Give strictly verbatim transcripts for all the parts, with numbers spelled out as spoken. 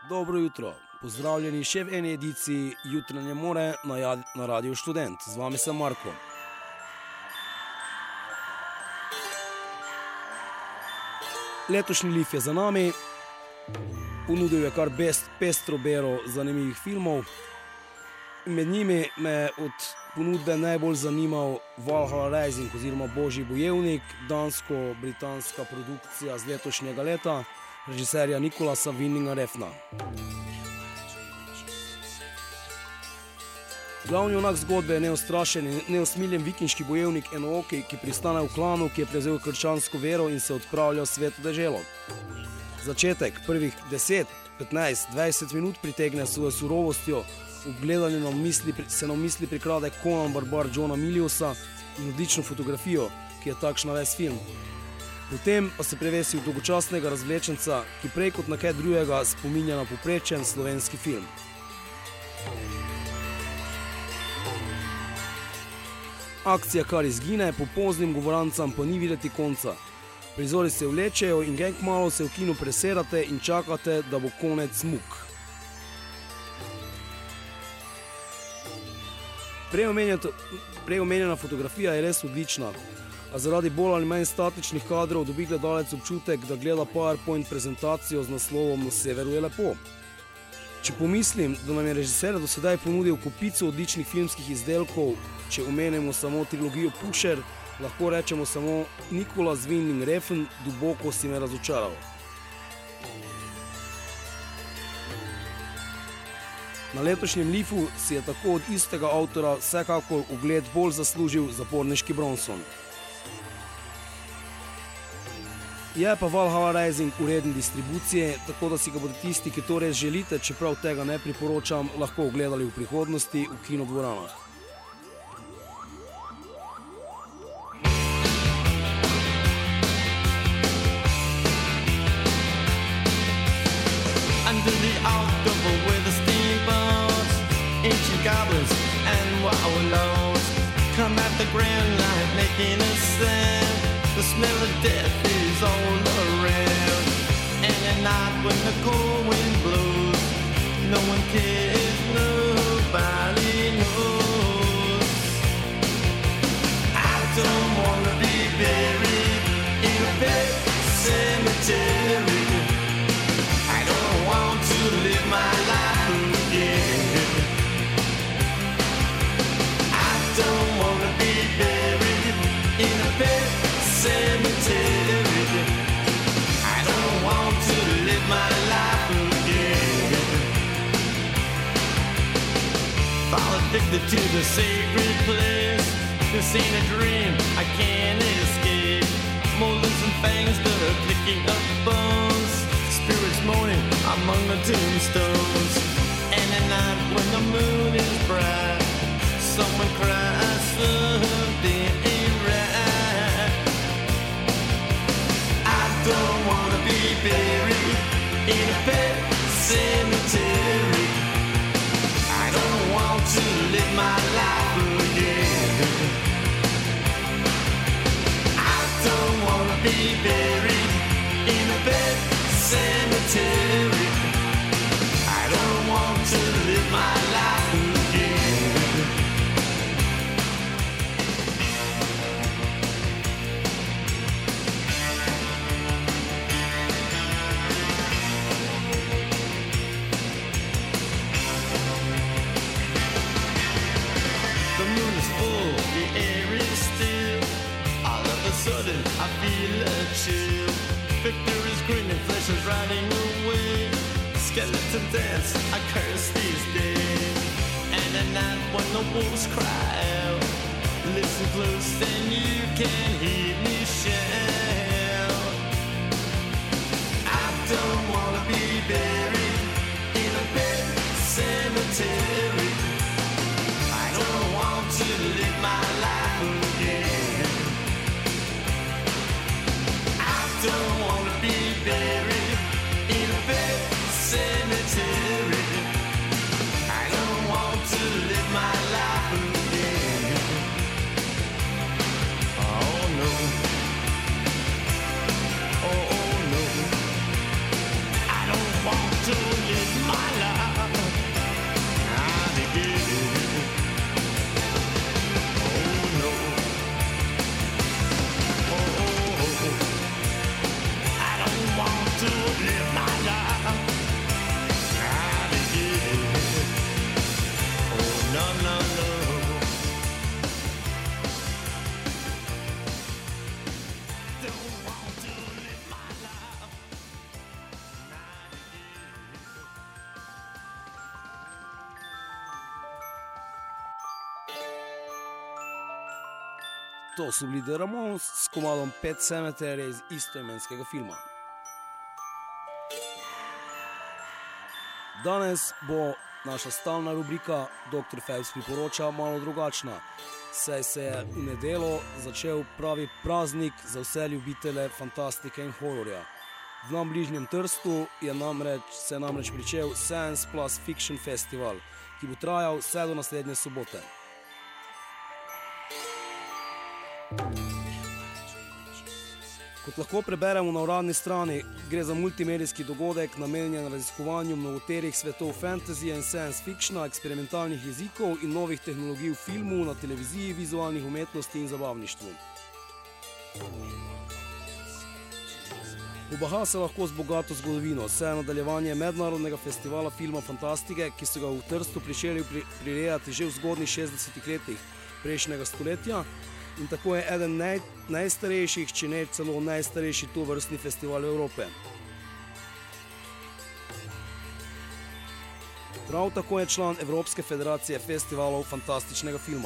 Dobro jutro, pozdravljeni še v eni ediciji Jutranje more na, na Radiu Študent. Z vami sem Marko. Letošnji Lif je za nami, ponudil je kar best, pestro bero zanimivih filmov. Med njimi me je od ponudbe najbolj zanimal Valhalla Rising oziroma Božji bojevnik, dansko-britanska produkcija z letošnjega leta, režiserja Nicolasa Windinga Refna. Glavni junak zgodbe je neustrašen in neusmiljen vikinški bojevnik Enooki, ki pristane v klanu, ki je prevzel krščansko vero in se odpravlja v sveto deželo. Začetek prvih deset, petnajst, dvajset minut pritegne svojo surovostjo, v gledanju na misli, se na misli prikrade Conan Barbar Johna Miliusa in odlično fotografijo, ki je takšna ves film. Potem pa se prevesi v dolgočasnega razvlečenca, ki prej kot na kaj drugega spominja na povprečen slovenski film. Akcija kar izgine, po poznim govorancam pa ni videti konca. Prizori se vlečejo in kaj kmalu se v kinu preserate in čakate, da bo konec muk. Prej omenjena fotografija je res odlična, a zaradi bolj ali manj statičnih kadrov dobi gledalec občutek, da gleda PowerPoint prezentacijo z naslovom Na severu je lepo. Če pomislim, da nam je režiser do sedaj ponudil kopico odličnih filmskih izdelkov, če omenimo samo trilogijo Pusher, lahko rečemo samo Nicolas Winding Refn, duboko si me razočaral. Na letošnjem Lifu si je tako od istega avtora vsekakor ugled bolj zaslužil zaporniški Bronson. Je pa Valhalla Rising ureden distribucije, tako da si ga bodo tisti, ki to res želite, čeprav tega ne priporočam, lahko ogledali v prihodnosti v kinodvoranah. Under the October with the steamboats, ancient goblins and wallows come at the grand light making a sound. The smell of death is all around. And at night when the cold wind blows, no one cares, nobody knows. I don't wanna be buried in a pet cemetery. I don't want to live my life again. I don't wanna be buried in a pet cemetery. I don't want to live my life again. Fall addicted to the sacred place. This ain't a dream, I can't escape. Molars and fangs that are picking up bones. Spirits moaning among the tombstones. And at night when the moon is bright, someone cries something ain't right. I don't wanna be buried in a pet cemetery. I don't want to live my life again. I don't wanna be buried in a pet cemetery. I don't want to live my life again. The moon is full, the air is still. All of a sudden I feel a chill. Victor is grinning, flesh is riding away. Skeleton dance, I curse these days. And at night when the wolves cry out, listen close and you can hear me shout. I don't wanna be buried in a pet cemetery. I don't want to live my life again. I don't wanna be buried in a pet cemetery. I don't want to live my life again. Oh no. Oh, oh no. I don't want to live To so bili The Ramones s komadom Pet Sematary iz istoimenskega filma. Danes bo naša stalna rubrika doktor Phelps priporoča malo drugačna, saj se je v nedeljo začel pravi praznik za vse ljubitelje fantastike in hororja. V nam bližnjem Trstu je namreč, se je namreč pričel Science Plus Fiction Festival, ki bo trajal vse do naslednje sobote. Kot lahko preberemo na uradni strani, gre za multimedijski dogodek namenjen raziskovanju mnogoterih svetov fantasyja in science fictiona, eksperimentalnih jezikov in novih tehnologij v filmu, na televiziji, vizualnih umetnosti in zabavništvu. Pobaha se lahko z bogato zgodovino, saj je nadaljevanje mednarodnega festivala filma fantastike, ki so ga v Trstu pričeli prirejati že v zgodnjih šestdesetih letih prejšnjega stoletja, in tako je eden naj, najstarejših, če ne celo najstarejši tovrstni festival Evrope. Prav tako je član Evropske federacije festivalov fantastičnega filma.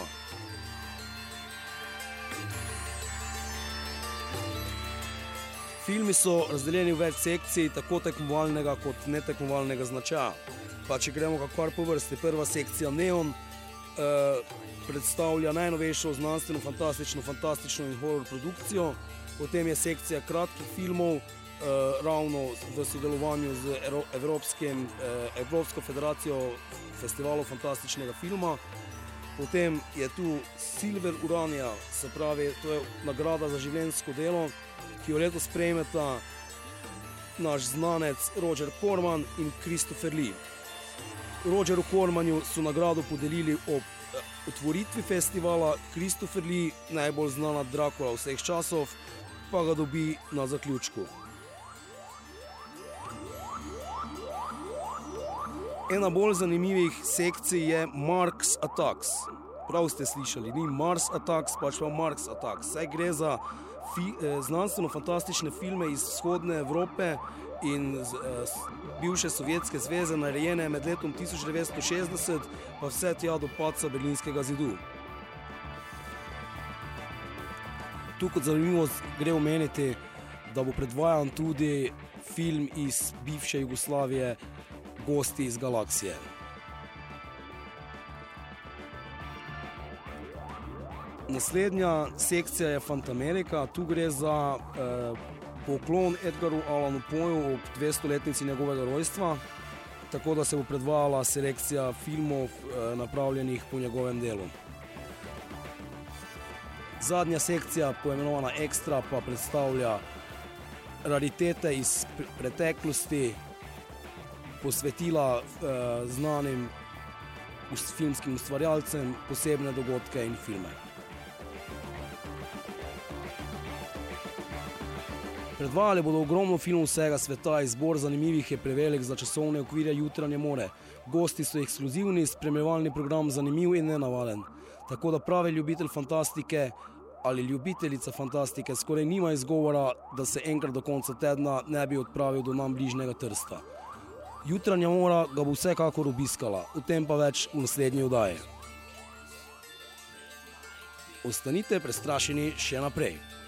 Filmi so razdeljeni v več sekcij, tako tekmovalnega kot netekmovalnega značaja. Pa če gremo kakor po vrsti, prva sekcija Neon eh, predstavlja najnovejšo znanstveno, fantastično, fantastično in horror produkcijo. Potem je sekcija kratkih filmov, eh, ravno v sodelovanju z Evropskim, eh, Evropsko federacijo festivalov fantastičnega filma. Potem je tu Silver Urania, se pravi, to je nagrada za življenjsko delo, ki jo letos prejmeta naš znanec Roger Corman in Christopher Lee. Rogeru Cormanu so nagrado podelili ob otvoritvi festivala, Christopher Lee, najbolj znana Dracula vseh časov, pa ga dobi na zaključku. Ena bolj zanimivih sekcij je Mark's Attacks. Prav ste slišali, ni Mars Attacks, pač pa Mark's Attacks. Saj gre za fi, eh, znanstveno-fantastične filme iz vzhodne Evrope in z, eh, bivše Sovjetske zveze, narejene med letom tisoč devetsto šestdeset pa vse tja do padca Berlinskega zidu. Tu kot zanimivost gre omeniti, da bo predvajan tudi film iz bivše Jugoslavije Gosti iz galaksije. Naslednja sekcija je Fantamerika. Tu gre za eh, poklon Edgaru Allanu Poeju ob dvestoletnici njegovega rojstva, tako da se bo predvajala selekcija filmov eh, napravljenih po njegovem delu. Zadnja sekcija, poimenovana Extra, pa predstavlja raritete iz preteklosti, posvetila eh, znanim filmskim ustvarjalcem, posebne dogodke in filme. Predvajali bodo ogromno filmov vsega sveta, izbor zanimivih je prevelik za časovne okvire Jutranje more. Gosti so ekskluzivni, spremljevalni program zanimiv in nenavaden. Tako da pravi ljubitelj fantastike ali ljubiteljica fantastike skoraj nima izgovora, da se enkrat do konca tedna ne bi odpravil do nam bližnjega Trsta. Jutranja mora ga bo vsekakor obiskala, o tem pa več v naslednji oddaji. Ostanite prestrašeni še naprej.